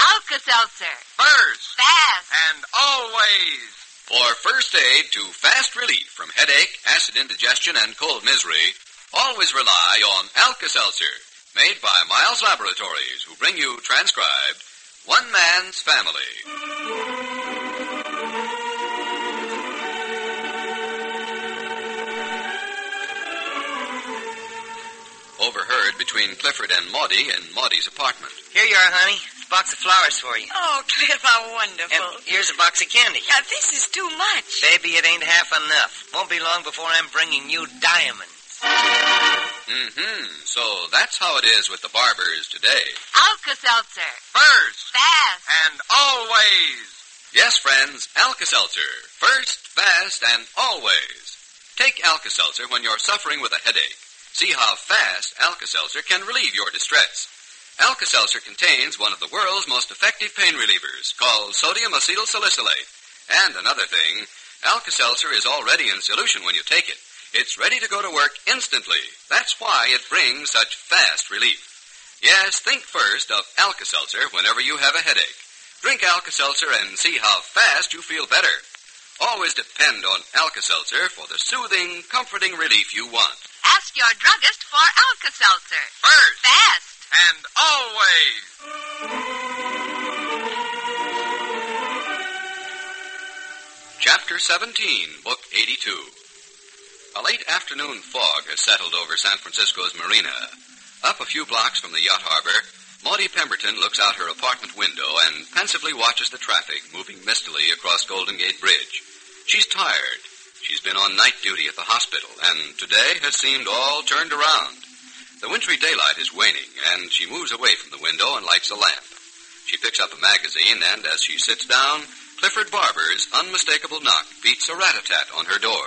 Alka-Seltzer. First. Fast. And always. For first aid to fast relief from headache, acid indigestion, and cold misery, always rely on Alka-Seltzer, made by Miles Laboratories, who bring you transcribed One Man's Family. Overheard between Clifford and Maudie in Maudie's apartment. Here you are, honey. A box of flowers for you. Oh, Cliff, how wonderful. And here's a box of candy. Now, this is too much. Baby, it ain't half enough. Won't be long before I'm bringing you diamonds. So that's how it is with the barbers today. Alka-Seltzer. First. Fast. And always. Yes, friends, Alka-Seltzer. First, fast, and always. Take Alka-Seltzer when you're suffering with a headache. See how fast Alka-Seltzer can relieve your distress. Alka-Seltzer contains one of the world's most effective pain relievers, called sodium acetylsalicylate. And another thing, Alka-Seltzer is already in solution when you take it. It's ready to go to work instantly. That's why it brings such fast relief. Yes, think first of Alka-Seltzer whenever you have a headache. Drink Alka-Seltzer and see how fast you feel better. Always depend on Alka-Seltzer for the soothing, comforting relief you want. Ask your druggist for Alka-Seltzer. First. Fast. And always. Chapter 17, Book 82. A late afternoon fog has settled over San Francisco's marina. Up a few blocks from the yacht harbor, Maudie Pemberton looks out her apartment window and pensively watches the traffic moving mistily across Golden Gate Bridge. She's tired. She's been on night duty at the hospital, and today has seemed all turned around. The wintry daylight is waning, and she moves away from the window and lights a lamp. She picks up a magazine, and as she sits down, Clifford Barber's unmistakable knock beats a rat-a-tat on her door.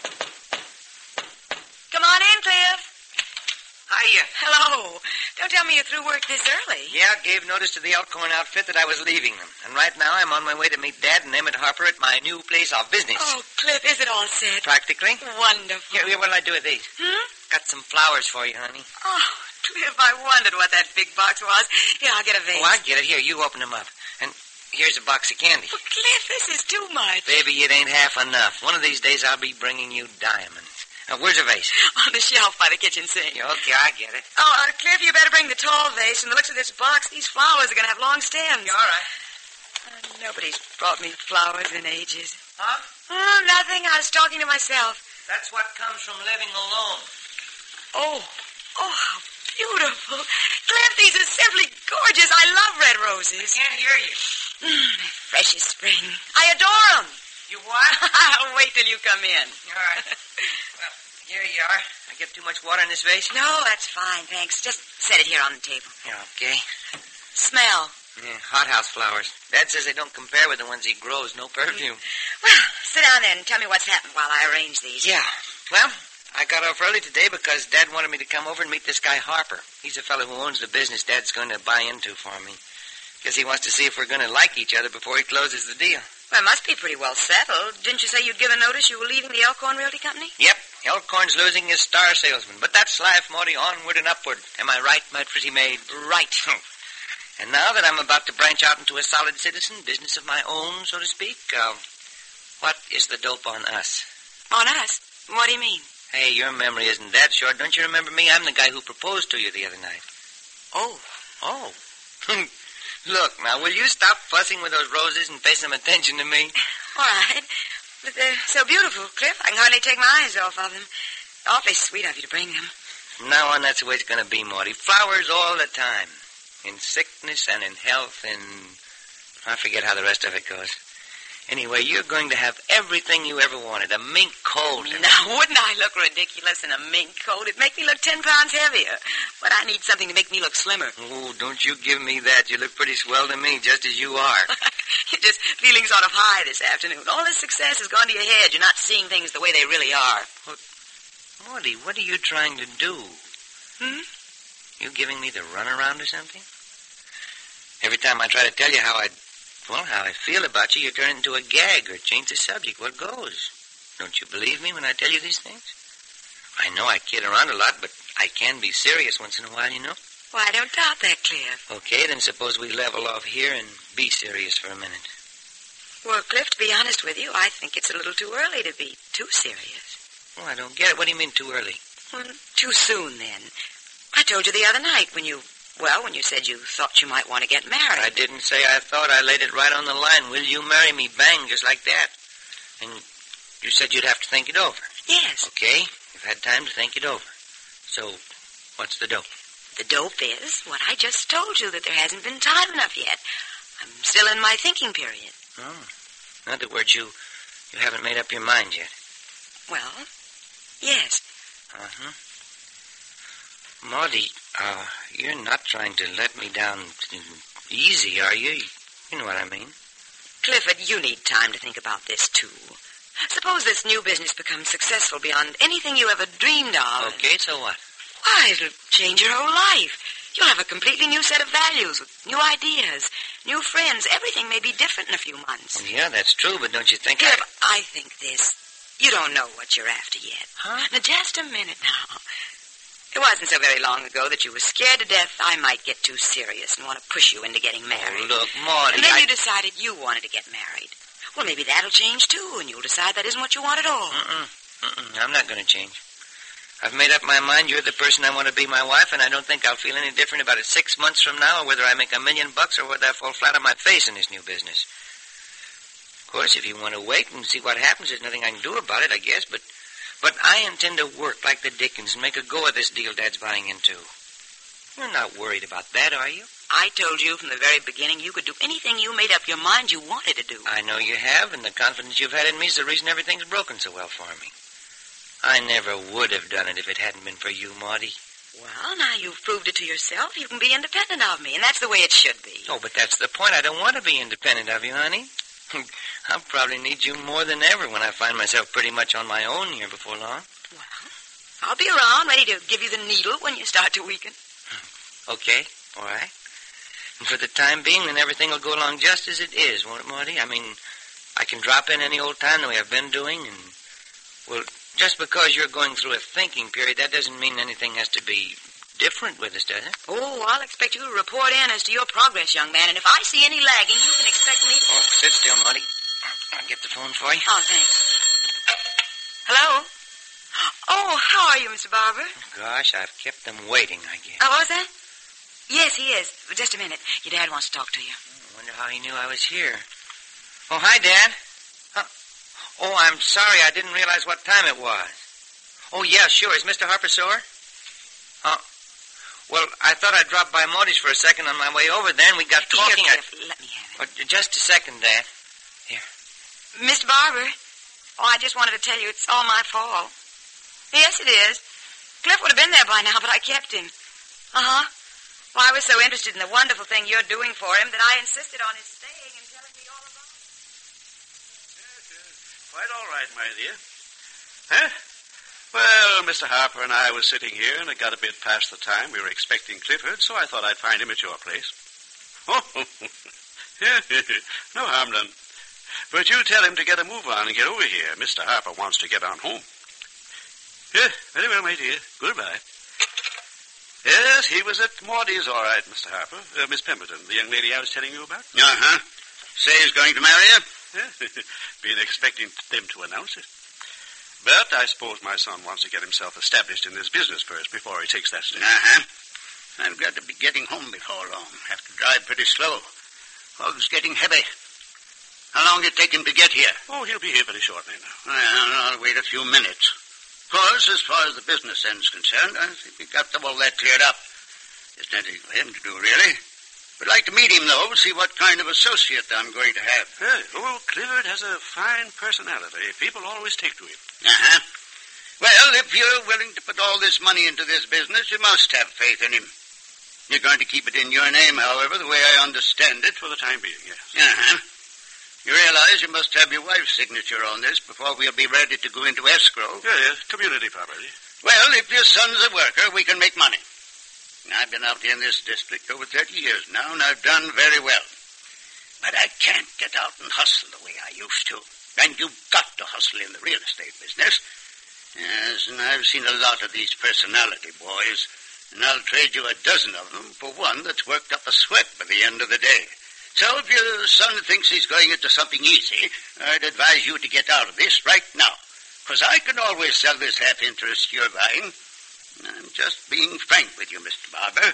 Come on in, Cliff. Hiya. Hello. Don't tell me you're through work this early. Yeah, gave notice to the Elkhorn outfit that I was leaving them. And right now I'm on my way to meet Dad and Emmett Harper at my new place of business. Oh, Cliff, is it all set? Practically. Wonderful. Here, what'll I do with these? Got some flowers for you, honey. Oh, Cliff, I wondered what that big box was. Here, I'll get a vase. Oh, I get it. Here, you open them up. And here's a box of candy. Well, Cliff, this is too much. Baby, it ain't half enough. One of these days I'll be bringing you diamonds. Where's the vase? On the shelf by the kitchen sink. Yeah, okay, I get it. Oh, Cliff, you better bring the tall vase. From the looks of this box, these flowers are going to have long stems. Yeah, all right. Nobody's brought me flowers in ages. Huh? Oh, nothing. I was talking to myself. That's what comes from living alone. Oh, how beautiful. Cliff, these are simply gorgeous. I love red roses. I can't hear you. Fresh as spring. I adore them. You what? I'll wait till you come in. All right. Well, here you are. I get too much water in this vase? No, that's fine, thanks. Just set it here on the table. Yeah, okay. Smell. Yeah, hothouse flowers. Dad says they don't compare with the ones he grows. No perfume. Well, sit down then and tell me what's happened while I arrange these. Yeah. Well, I got off early today because Dad wanted me to come over and meet this guy Harper. He's a fellow who owns the business Dad's going to buy into for me. Guess he wants to see if we're going to like each other before he closes the deal. Well, it must be pretty well settled. Didn't you say you'd given notice you were leaving the Elkhorn Realty Company? Yep. Elkhorn's losing his star salesman. But that's life, Maudie, onward and upward. Am I right, my pretty maid? Right. And now that I'm about to branch out into a solid citizen, business of my own, so to speak, what is the dope on us? On us? What do you mean? Hey, your memory isn't that short. Don't you remember me? I'm the guy who proposed to you the other night. Oh. Look, now, will you stop fussing with those roses and pay some attention to me? All right. But they're so beautiful, Cliff. I can hardly take my eyes off of them. Awfully sweet of you to bring them. From now on, that's the way it's going to be, Maudie. Flowers all the time. In sickness and in health and... I forget how the rest of it goes. Anyway, you're going to have everything you ever wanted. A mink coat. Now, wouldn't I look ridiculous in a mink coat? It'd make me look 10 pounds heavier. But I need something to make me look slimmer. Oh, don't you give me that. You look pretty swell to me, just as you are. You're just feeling sort of high this afternoon. All this success has gone to your head. You're not seeing things the way they really are. Maudie, what are you trying to do? You giving me the runaround or something? Every time I try to tell you how I feel about you, you turn it into a gag or change the subject. What goes? Don't you believe me when I tell you these things? I know I kid around a lot, but I can be serious once in a while, you know. Well, I don't doubt that, Cliff. Okay, then suppose we level off here and be serious for a minute. Well, Cliff, to be honest with you, I think it's a little too early to be too serious. Oh, I don't get it. What do you mean too early? Well, too soon, then. I told you the other night when you said you thought you might want to get married. I didn't say I thought. I laid it right on the line. Will you marry me? Bang, just like that. And you said you'd have to think it over. Yes. Okay, you've had time to think it over. So, what's the dope? The dope is what I just told you, that there hasn't been time enough yet. I'm still in my thinking period. Oh. In other words, you haven't made up your mind yet. Well, yes. Uh-huh. Maudie, you're not trying to let me down easy, are you? You know what I mean. Clifford, you need time to think about this, too. Suppose this new business becomes successful beyond anything you ever dreamed of. Okay, so what? Why, it'll change your whole life. You'll have a completely new set of values, with new ideas, new friends. Everything may be different in a few months. Yeah, that's true, but don't you think Cliff, I think this. You don't know what you're after yet. Huh? Now, just a minute now. It wasn't so very long ago that you were scared to death I might get too serious and want to push you into getting married. Oh, look, Maudie, And then you decided you wanted to get married. Well, maybe that'll change, too, and you'll decide that isn't what you want at all. I'm not going to change. I've made up my mind you're the person I want to be my wife, and I don't think I'll feel any different about it 6 months from now, or whether I make $1 million or whether I fall flat on my face in this new business. Of course, if you want to wait and see what happens, there's nothing I can do about it, I guess, but I intend to work like the Dickens and make a go of this deal Dad's buying into. You're not worried about that, are you? I told you from the very beginning you could do anything you made up your mind you wanted to do. I know you have, and the confidence you've had in me is the reason everything's broken so well for me. I never would have done it if it hadn't been for you, Maudie. Well, now you've proved it to yourself. You can be independent of me, and that's the way it should be. Oh, but that's the point. I don't want to be independent of you, honey. I'll probably need you more than ever when I find myself pretty much on my own here before long. Well, I'll be around, ready to give you the needle when you start to weaken. Okay, all right. And for the time being, then everything will go along just as it is, won't it, Maudie? I mean, I can drop in any old time the way I've been doing, and, well, just because you're going through a thinking period, that doesn't mean anything has to be different with us, does it? Oh, I'll expect you to report in as to your progress, young man, and if I see any lagging, you can expect me to... Oh, sit still, Maudie. I'll get the phone for you. Oh, thanks. Hello? Oh, how are you, Mr. Barber? Gosh, I've kept them waiting, I guess. Oh, what was that? Yes, he is. Just a minute. Your dad wants to talk to you. I wonder how he knew I was here. Oh, hi, Dad. Oh, I'm sorry. I didn't realize what time it was. Oh, yeah, sure. Is Mr. Harper sore? Well, I thought I'd drop by Maudie's for a second on my way over there, and we got talking. Here, Cliff, let me have it. Just a second, Dad. Here. Mr. Barber, I just wanted to tell you it's all my fault. Yes, it is. Cliff would have been there by now, but I kept him. Uh-huh. Well, I was so interested in the wonderful thing you're doing for him that I insisted on his staying and telling me all about it. Yes. Quite all right, my dear. Huh? Well, Mr. Harper and I was sitting here, and it got a bit past the time we were expecting Clifford, so I thought I'd find him at your place. Oh, no harm done. But you tell him to get a move on and get over here. Mr. Harper wants to get on home. Yeah, very well, my dear. Goodbye. Yes, he was at Maudie's, all right, Mr. Harper. Miss Pemberton, the young lady I was telling you about. Uh-huh. Say he's going to marry her? Been expecting them to announce it. But I suppose my son wants to get himself established in this business first before he takes that step. Uh-huh. I've got to be getting home before long. Have to drive pretty slow. Fog's getting heavy. How long will it take him to get here? Oh, he'll be here very shortly now. Well, I'll wait a few minutes. Of course, as far as the business end's concerned, I think we've got all that cleared up. There's nothing for him to do, really. I'd like to meet him, though, see what kind of associate I'm going to have. Oh, Clifford has a fine personality. People always take to him. Uh-huh. Well, if you're willing to put all this money into this business, you must have faith in him. You're going to keep it in your name, however, the way I understand it. For the time being, yes. Uh-huh. You realize you must have your wife's signature on this before we'll be ready to go into escrow. Yes, community property. Well, if your son's a worker, we can make money. I've been out here in this district over 30 years now, and I've done very well. But I can't get out and hustle the way I used to. And you've got to hustle in the real estate business. Yes, and I've seen a lot of these personality boys. and I'll trade you a dozen of them for one that's worked up a sweat by the end of the day. So if your son thinks he's going into something easy, I'd advise you to get out of this right now, because I can always sell this half-interest you're buying. I'm just being frank with you, Mr. Barber.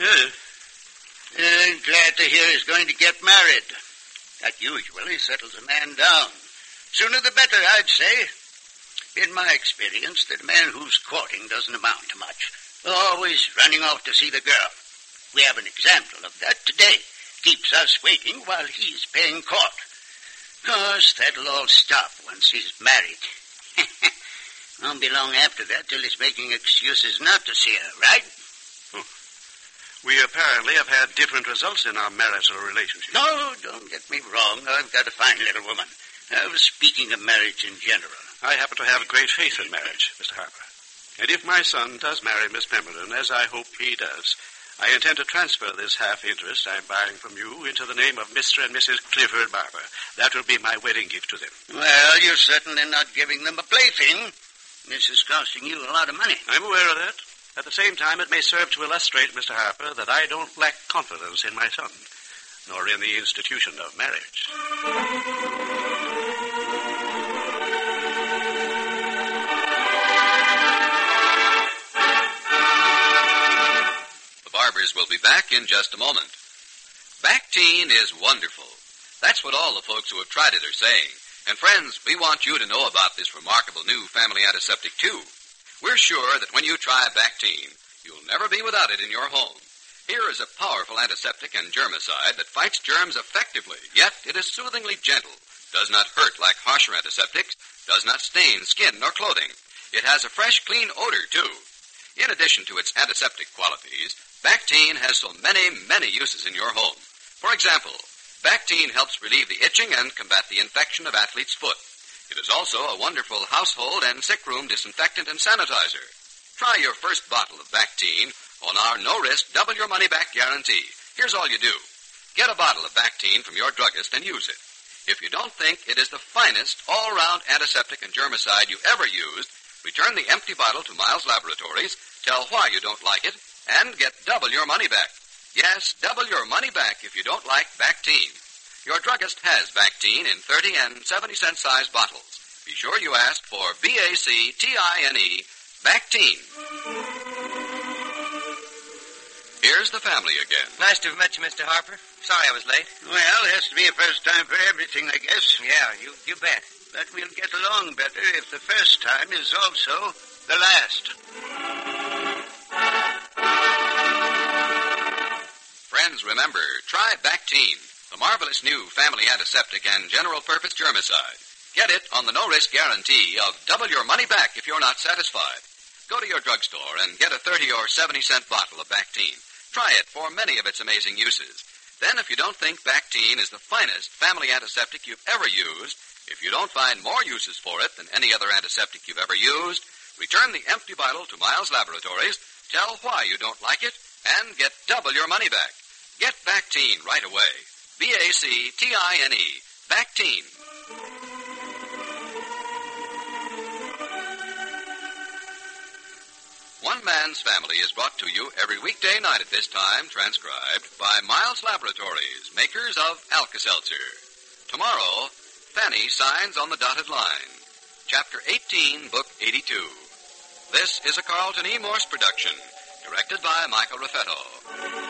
Glad to hear he's going to get married. That usually settles a man down. Sooner the better, I'd say. In my experience, the man who's courting doesn't amount to much. Always running off to see the girl. We have an example of that today. Keeps us waiting while he's paying court. Of course, that'll all stop once he's married. Won't be long after that till he's making excuses not to see her, right? We apparently have had different results in our marital relationship. No, don't get me wrong. I've got a fine little woman. I was speaking of marriage in general. I happen to have great faith in marriage, Mr. Harper. And if my son does marry Miss Pemberton, as I hope he does, I intend to transfer this half-interest I'm buying from you into the name of Mr. and Mrs. Clifford Barber. That will be my wedding gift to them. Well, you're certainly not giving them a plaything. This is costing you a lot of money. I'm aware of that. At the same time, it may serve to illustrate, Mr. Harper, that I don't lack confidence in my son, nor in the institution of marriage. The Barbers will be back in just a moment. Bactine is wonderful. That's what all the folks who have tried it are saying. And friends, we want you to know about this remarkable new family antiseptic, too. We're sure that when you try Bactine, you'll never be without it in your home. Here is a powerful antiseptic and germicide that fights germs effectively, yet it is soothingly gentle, does not hurt like harsher antiseptics, does not stain skin or clothing. It has a fresh, clean odor, too. In addition to its antiseptic qualities, Bactine has so many, many uses in your home. For example, Bactine helps relieve the itching and combat the infection of athlete's foot. It is also a wonderful household and sickroom disinfectant and sanitizer. Try your first bottle of Bactine on our no-risk, double-your-money-back guarantee. Here's all you do. Get a bottle of Bactine from your druggist and use it. If you don't think it is the finest all-round antiseptic and germicide you ever used, return the empty bottle to Miles Laboratories, tell why you don't like it, and get double your money back. Yes, double your money back if you don't like Bactine. Your druggist has Bactine in 30 and 70-cent size bottles. Be sure you ask for Bactine, Bactine. Here's the family again. Nice to have met you, Mr. Harper. Sorry I was late. Well, it has to be a first time for everything, I guess. Yeah, you bet. But we'll get along better if the first time is also the last. Friends, remember, try Bactine, the marvelous new family antiseptic and general-purpose germicide. Get it on the no-risk guarantee of double your money back if you're not satisfied. Go to your drugstore and get a 30 or 70-cent bottle of Bactine. Try it for many of its amazing uses. Then, if you don't think Bactine is the finest family antiseptic you've ever used, if you don't find more uses for it than any other antiseptic you've ever used, return the empty bottle to Miles Laboratories, tell why you don't like it, and get double your money back. Get Bactine right away. Bactine, Bactine. One Man's Family is brought to you every weekday night at this time, transcribed by Miles Laboratories, makers of Alka-Seltzer. Tomorrow, Fanny signs on the dotted line. Chapter 18, Book 82. This is a Carlton E. Morse production, directed by Michael Raffetto.